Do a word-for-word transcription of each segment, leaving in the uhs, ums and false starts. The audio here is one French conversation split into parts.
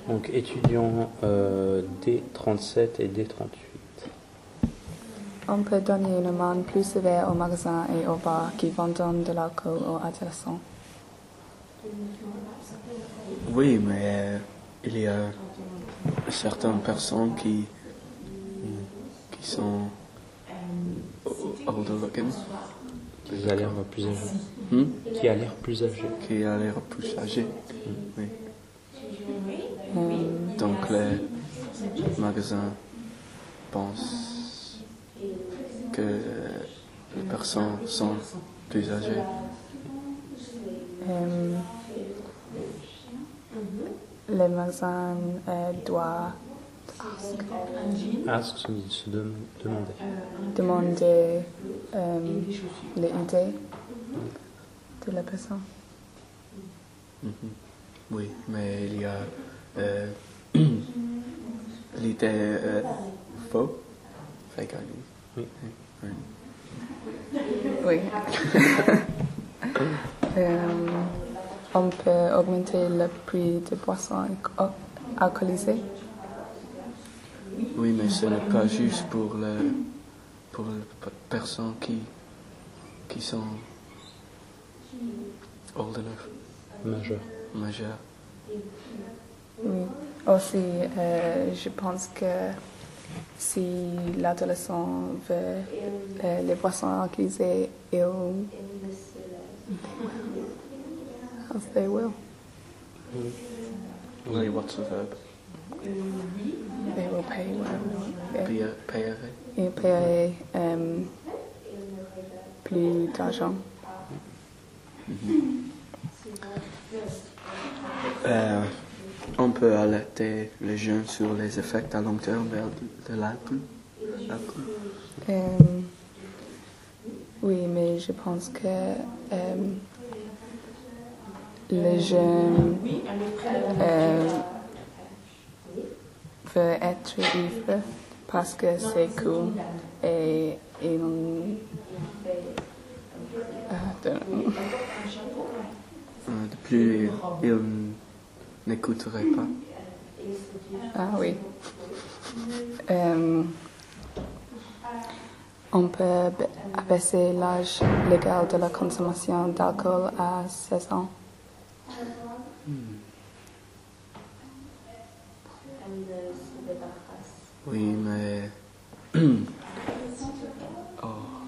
Donc étudiants euh, D trente-sept et D trente-huit. On peut donner une amende plus sévère aux magasins et aux bars qui vendent de l'alcool aux adolescents. Oui, mais euh, il y a certaines personnes qui, qui sont older looking. Qui a l'air plus âgé. Hmm? Qui a l'air plus âgé. Qui a l'air plus âgé. Oui. Euh, Donc les magasins pensent que les personnes sont plus âgées. euh, les magasins euh, doivent Ask, se, se dem- demander. demander euh, les idées de la personne. Mhm. Oui, mais il y a euh, l'idée euh, faux. Fake I D. Oui. Oui. Oui. Euh, on peut augmenter le prix des boissons alco- alcoolisées. Oui, mais ce n'est pas juste pour les pour les p- personnes qui qui sont old enough, Majeur. majeures. Oui. Aussi, euh, je pense que si l'adolescent veut euh, les boissons alcoolisées, il... As they will. Oui, what's the verb? They will pay whatever. Payer, payer. Ils paieraient euh, plus d'argent. Euh, on peut alerter les jeunes sur les effets à long terme de, de l'alcool. L'alcool. Euh, oui, mais je pense que euh, les jeunes euh, veulent être ivres parce que c'est cool et ils n'ont... I don't know. Euh, de plus, ils n'écouteraient pas. Ah oui. Euh, on peut ba- abaisser l'âge légal de la consommation d'alcool à seize ans. Oui, mais... oh.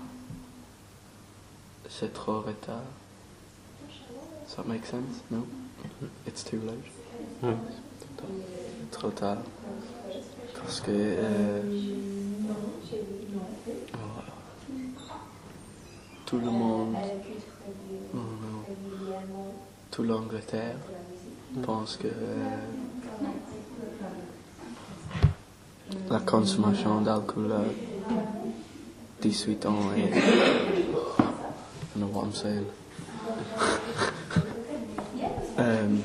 C'est trop retard. Does that make sense? No? It's too late. Oui. Trop tard. Parce que... euh, oh, tout le monde... Oh non. Tout l'Angleterre pense que... euh, la consommation d'alcool à dix-huit ans est... I don't know what I'm saying. um,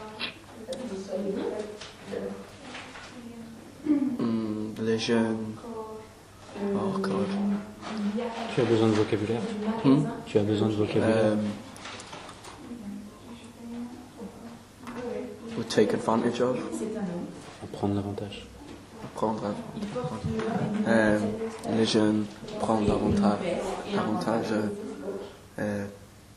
mm, les jeunes... Oh God. Tu as besoin de vocabulaire. Hmm? Tu as besoin de vocabulaire. Um, would take advantage of. À prendre l'avantage. Prendre euh, les jeunes prennent davantage, davantage euh, euh,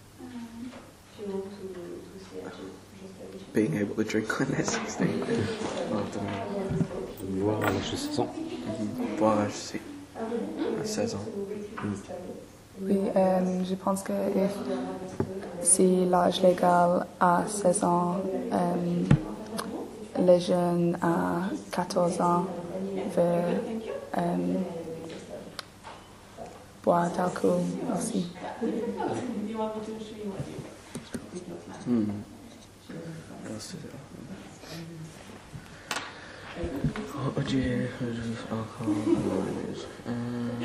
being able to drink when they're sixteen. Oh, I don't know. Boire à l'âge de seize ans. Mhm. Boire à six- à seize ans. Oui, euh, je pense que if, si l'âge légal à seize ans, euh, les jeunes à quatorze ans veulent euh, boire d'alcool aussi. Hmm. That's it. Oh, dear. Alcohol. Um,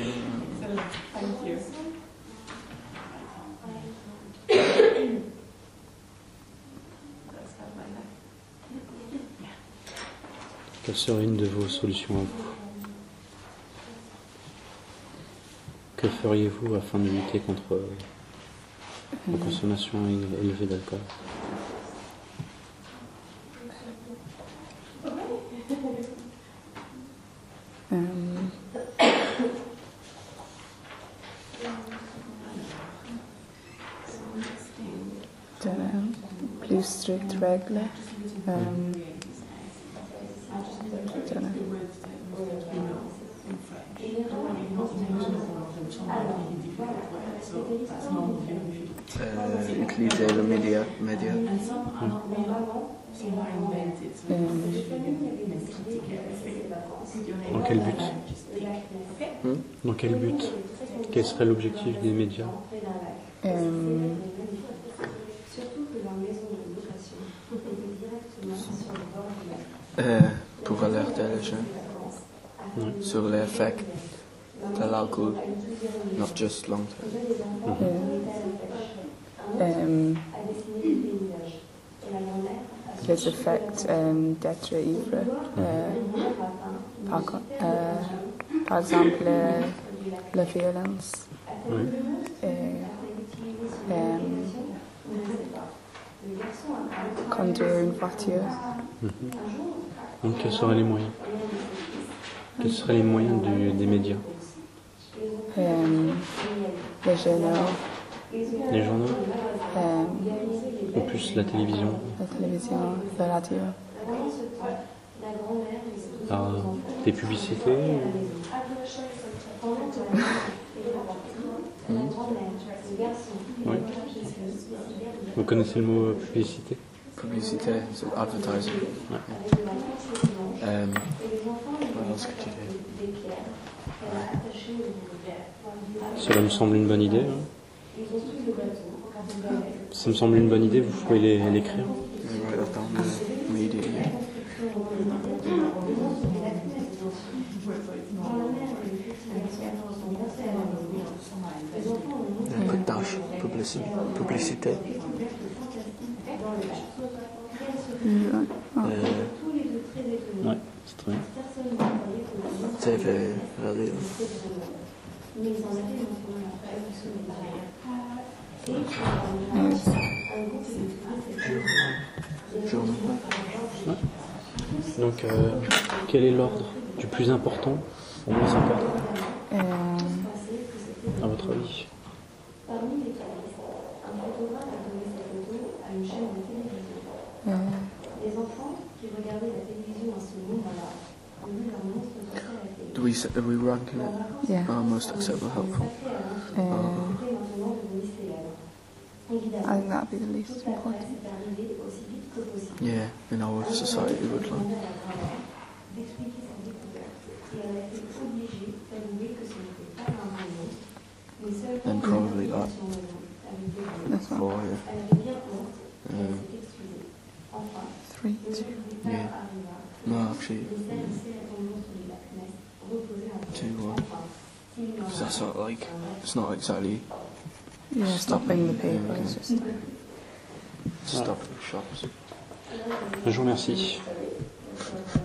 Quelle serait une de vos solutions à vous? Que feriez-vous afin de lutter contre euh, la consommation élevée d'alcool? strictes règles. Euh, je dirais. Euh, utiliser le média. média. Euh, Dans quel but Hmm? Dans quel but Quel serait l'objectif des médias? euh, Euh, pour alerter les gens Ouais. sur l'effet de l'alcool, not just long term. euh, euh, les effets euh, d'être ivre. Euh, par, co- euh, par exemple, euh, la violence. Ouais. Et, euh, conduire une voiture. Mhm. Donc quels seraient les moyens Quels seraient les moyens du- des médias? Euh, les journaux, Les journaux? euh, Ou plus la télévision? la télévision, la radio. Ah, des publicités? ou- Oui. Vous connaissez le mot euh, publicité? Publicité, c'est advertising. Ouais. Um, what else could you do? Cela me semble une bonne idée. Hein. Ça me semble une bonne idée, vous pouvez les- l'écrire. You write that down, the media, yeah. And put dash, publicity, publicité. Euh, ah, Euh, Ouais, c'est très bien. T V, radio. euh, Journal. Ouais. Donc, euh, quel est l'ordre du plus important au moins important, euh, à votre avis? euh, Do we set, are we ranking it? yeah. Oh, most acceptable, helpful. Uh, I think that'd be the least important. Yeah, in our society would like. Then probably that. This one. Four, yeah. Um, Three, two. yeah. No, actually, two, one. Because that's not like, it's not exactly Yeah, stopping the paper is just. stopping shops. Je vous remercie.